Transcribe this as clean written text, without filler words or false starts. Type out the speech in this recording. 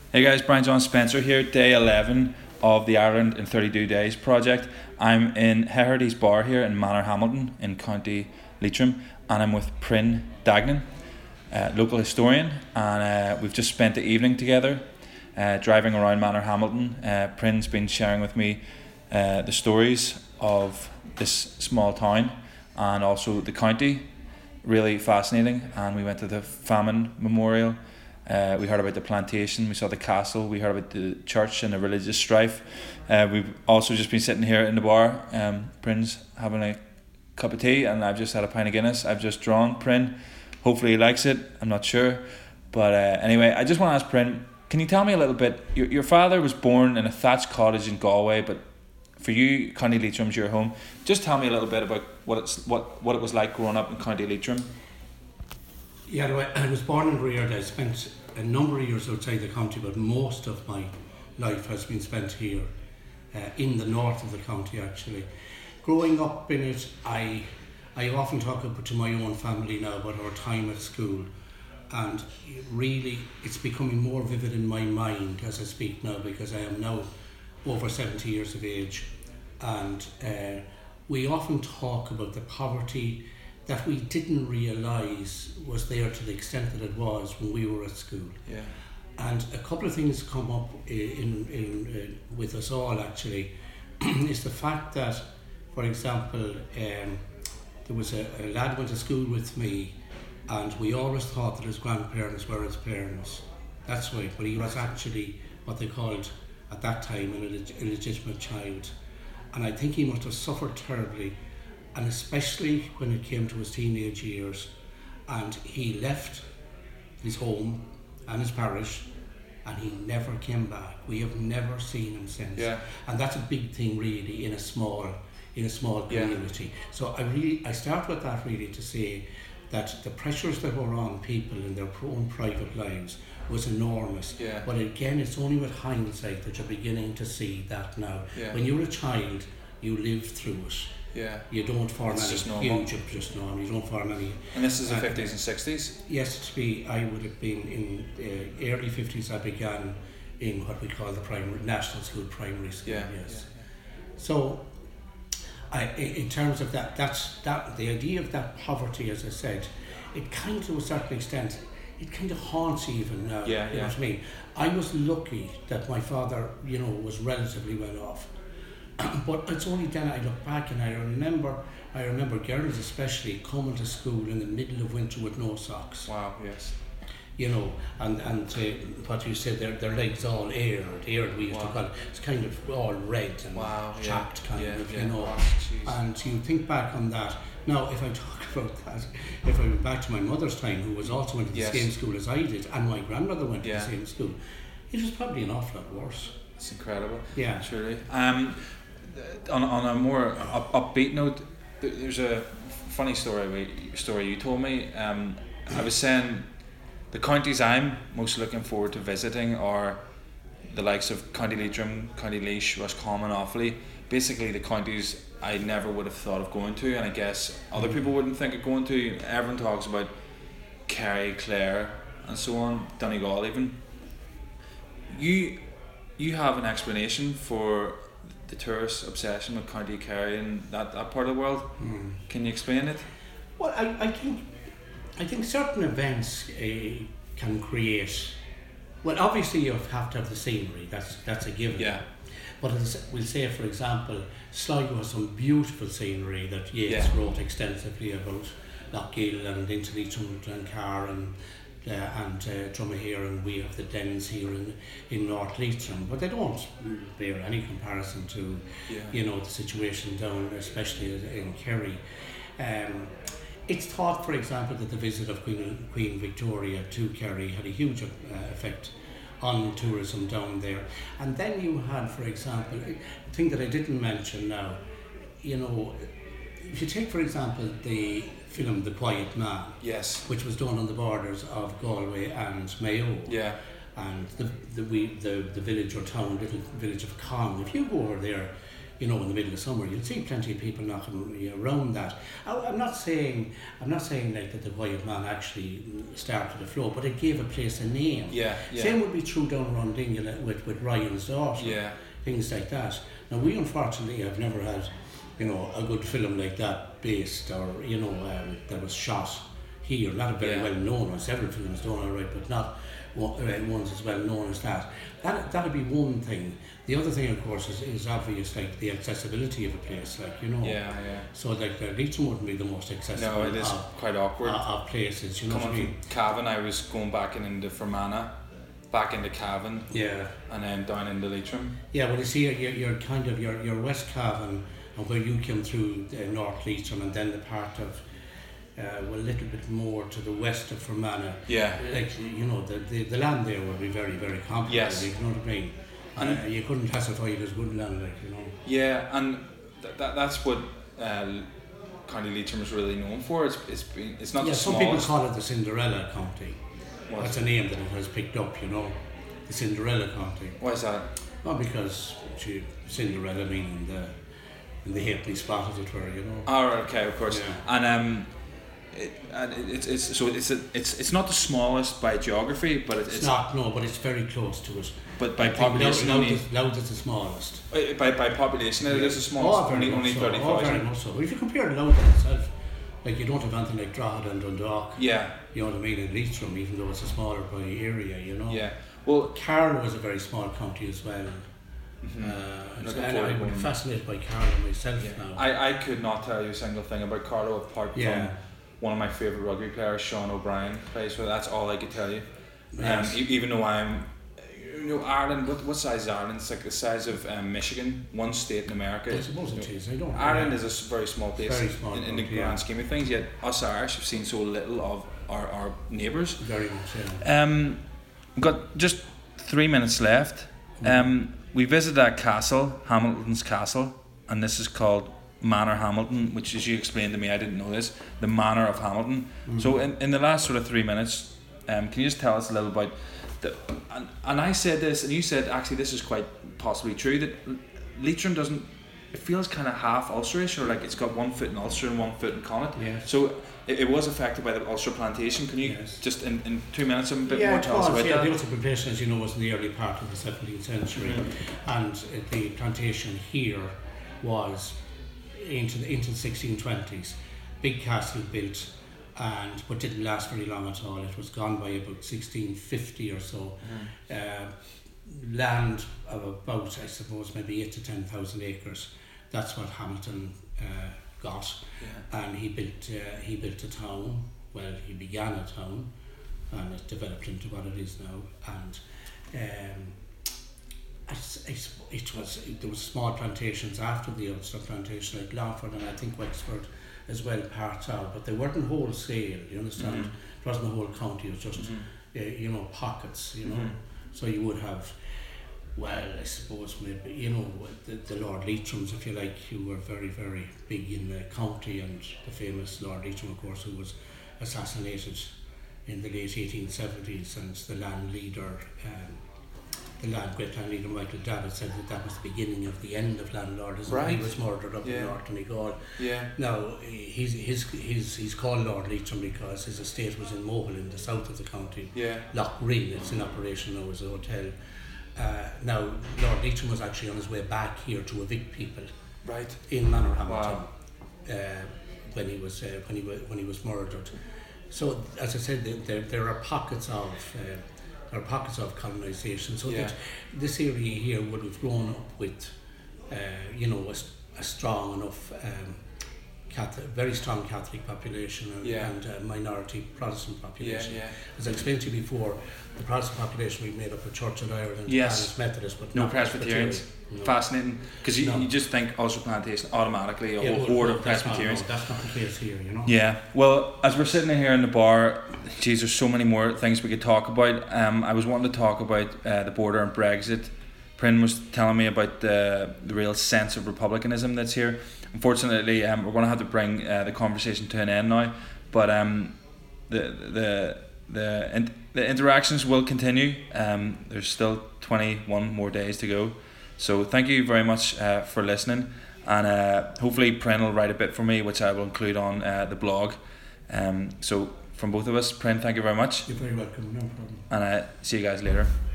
Hey guys, Brian John Spencer here, day 11 of the Ireland in 32 Days project. I'm in Hegarty's Bar here in Manorhamilton in County Leitrim, and I'm with Pryn Dagnan, local historian, and we've just spent the evening together driving around Manorhamilton. Pryn's been sharing with me the stories of this small town and also the county. Really fascinating, and we went to the famine memorial. We heard about the plantation, we saw the castle, we heard about the church and the religious strife. We've also just been sitting here in the bar, Pryn's having a cup of tea, and I've just had a pint of Guinness. I've just drawn Pryn. Hopefully he likes it, I'm not sure. But anyway, I just want to ask Pryn, can you tell me a little bit, your father was born in a thatched cottage in Galway, but for you, County Leitrim's your home. Just tell me a little bit about what it was like growing up in County Leitrim. Yeah, I was born and reared. I spent a number of years outside the county, but most of my life has been spent here, in the north of the county actually. Growing up in it, I often talk to my own family now about our time at school, and really it's becoming more vivid in my mind as I speak now, because I am now over 70 years of age, and we often talk about the poverty that we didn't realise was there to the extent that it was when we were at school. Yeah. And a couple of things come up with us all actually, is the fact that, for example, there was a lad went to school with me, and we always thought that his grandparents were his parents. That's right, but he was actually what they called at that time an illegitimate child. And I think he must have suffered terribly, and especially when it came to his teenage years, and he left his home and his parish, and he never came back. We have never seen him since. Yeah. And that's a big thing really in a small community. Yeah. So I start with that really to say that the pressures that were on people in their own private lives was enormous. Yeah. But again, it's only with hindsight that you're beginning to see that now. Yeah. When you're a child, you live through it. Yeah. You don't form It's any just normal. huge, just normal. You don't form any. And this is the 50s and 60s? Yes, I would have been in early 50s. I began in what we call the national school, primary school. Yeah. Yes. Yeah. So, in terms of that the idea of that poverty, as I said, it kind of, to a certain extent, it kind of haunts you even now. Yeah, you know what I mean? I was lucky that my father, was relatively well off. But it's only then I look back and I remember girls especially coming to school in the middle of winter with no socks. Wow, yes. And what you said, their legs all aired we used to call it. It's kind of all red and chapped kind of, Wow, and you think back on that. Now, if I talk about that, if I went back to my mother's time, who was also went to the same school as I did, and my grandmother went to the same school, it was probably an awful lot worse. It's incredible. Yeah. Truly. On a more upbeat note, there's a funny story you told me. I was saying the counties I'm most looking forward to visiting are the likes of County Leitrim, County Laois, Roscommon, Offaly. Basically the counties I never would have thought of going to, and I guess other people wouldn't think of going to. Everyone talks about Kerry, Clare and so on, Donegal even. You have an explanation for the tourist obsession with County Kerry and that part of the world. Can you explain it? Well, I think certain events can create. Well, obviously you have to have the scenery. That's a given. Yeah. But we'll say, for example, Sligo has some beautiful scenery that Yeats wrote extensively about. Lochgill and into Leitrim and Carr and Dromahir, and we have the dens here in North Leitrim, but they don't bear any comparison to the situation down, especially in Kerry. It's thought, for example, that the visit of Queen Victoria to Kerry had a huge effect on tourism down there. And then you had, for example, a thing that I didn't mention now, if you take, for example, the film The Quiet Man, which was done on the borders of Galway and Mayo, and the village or town, little village of Cong, if you go over there, you know, in the middle of summer, you'll see plenty of people knocking around that. I'm not saying like that the Quiet Man actually started the flow, but it gave a place a name. Yeah. Same would be true down around Dingle with Ryan's Daughter. Yeah. Things like that. Now we unfortunately have never had, you know, a good film like that based, or you know, that was shot here. Not a very well known one. Several films done all right, but not ones as well known as that. That'd be one thing. The other thing, of course, is obvious, like the accessibility of a place, like, you know. Yeah. So like Leitrim wouldn't be the most accessible. No, it is quite awkward. Of places, you know. Coming from Cavan, I was going back into Fermanagh, back into Cavan. Yeah. And then down into Leitrim. Yeah, well, you see, you're kind of your West Cavan, and where you came through North Leitrim, and then the part of a little bit more to the west of Fermanagh. Yeah. Like, you know, the land there would be very, very complicated. Yes. You know what I mean? And you couldn't classify it as good land, like, you know. Yeah, and that's what County Leitrim is really known for. It's not the smallest. Some people call it the Cinderella County. What? That's a name that it has picked up, you know. The Cinderella County. Why is that? Well, because Cinderella meaning the halfpenny spot, as it were, you know. Oh, okay, of course. Yeah. And it's not the smallest by geography, but it's not, no, but it's very close to it. But by population, Louth is the smallest. By population, it is the smallest. Only 30,000. Oh, very much so. If you compare Louth itself, like, you don't have anything like Drogheda and Dundalk. Yeah. You know what I mean? In Leitrim, even though it's a smaller by area, you know. Yeah. Well, Carlow is a very small county as well. Mm-hmm. And I'm fascinated by Carlow myself now. I could not tell you a single thing about Carlow apart from one of my favourite rugby players, Sean O'Brien, plays for. That's all I could tell you. Yes. Even though I'm, you know, Ireland. What size is Ireland? It's like the size of Michigan, one state in America. I suppose it is. I don't. Ireland is a very small place very small in the grand scheme of things. Yet us Irish have seen so little of our neighbours. Very much. Yeah. We've got just 3 minutes left. We visited that castle, Hamilton's Castle, and this is called Manor Hamilton, which, as you explained to me, I didn't know this, the Manor of Hamilton. Mm-hmm. So in the last sort of 3 minutes, can you just tell us a little about and I said this, and you said actually this is quite possibly true, that Leitrim doesn't, it feels kind of half Ulsterish, or like it's got 1 foot in Ulster and 1 foot in Connacht. Yes. So it was affected by the Ulster plantation. Can you just in 2 minutes a bit more tell us about that? The Ulster plantation, as you know, was in the early part of the 17th century, and the plantation here was into the 1620s. Big castle built, but didn't last very long at all. It was gone by about 1650 or so. Land of about, I suppose, maybe 8,000 to 10,000 acres. That's what Hamilton got, and he built a town. Well, he began a town, and it developed into what it is now. And there was small plantations after the Ulster plantation, like Longford and I think Wexford as well, parts of, but they weren't wholesale. You understand? It wasn't the whole county. It was just you know, pockets. You know, so you would have. Well, I suppose maybe, you know, the Lord Leitrim's, if you like, who were very, very big in the county, and the famous Lord Leitrim, of course, who was assassinated in the late 1870s, and the land leader, great land leader Michael Davitt said that was the beginning of the end of landlordism. Right. He was murdered up in North Donegal. Yeah. Now, he's called Lord Leitrim because his estate was in Mohill in the south of the county. Yeah. Loch Rin, it's in operation now as a hotel. Now, Lord Leitrim was actually on his way back here to evict people, right, in Manor Hamilton, when he was murdered. So, as I said, there are pockets of colonisation. So that this area here would have grown up with, you know, a strong enough, very strong Catholic population and a minority Protestant population. As I explained to you before, the Protestant population we made up of Church of Ireland and Methodist, but no Presbyterians. No. Fascinating, because you just think Ulster plantation automatically a whole horde of Presbyterians. That's not the case here, you know. Yeah, well, as we're sitting here in the bar, geez, there's so many more things we could talk about. I was wanting to talk about the border and Brexit. Pryn was telling me about the real sense of republicanism that's here. Unfortunately, we're going to have to bring the conversation to an end now, but the interactions will continue. There's still 21 more days to go. So thank you very much for listening, and hopefully Prin will write a bit for me, which I will include on the blog. So from both of us, Prin, thank you very much. You're very welcome, no problem. And see you guys later.